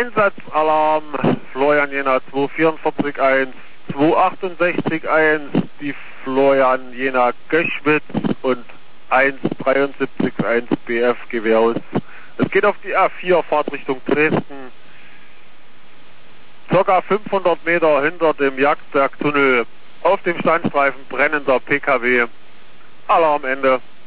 Einsatzalarm, Florian Jena 2441, 268-1, die Florian Jena Göschwitz und 173-1 BF Gewehraus. Es geht auf die A4, Fahrt Richtung Dresden. Circa 500 Meter hinter dem Jagdbergtunnel auf dem Standstreifen brennender PKW. Alarmende.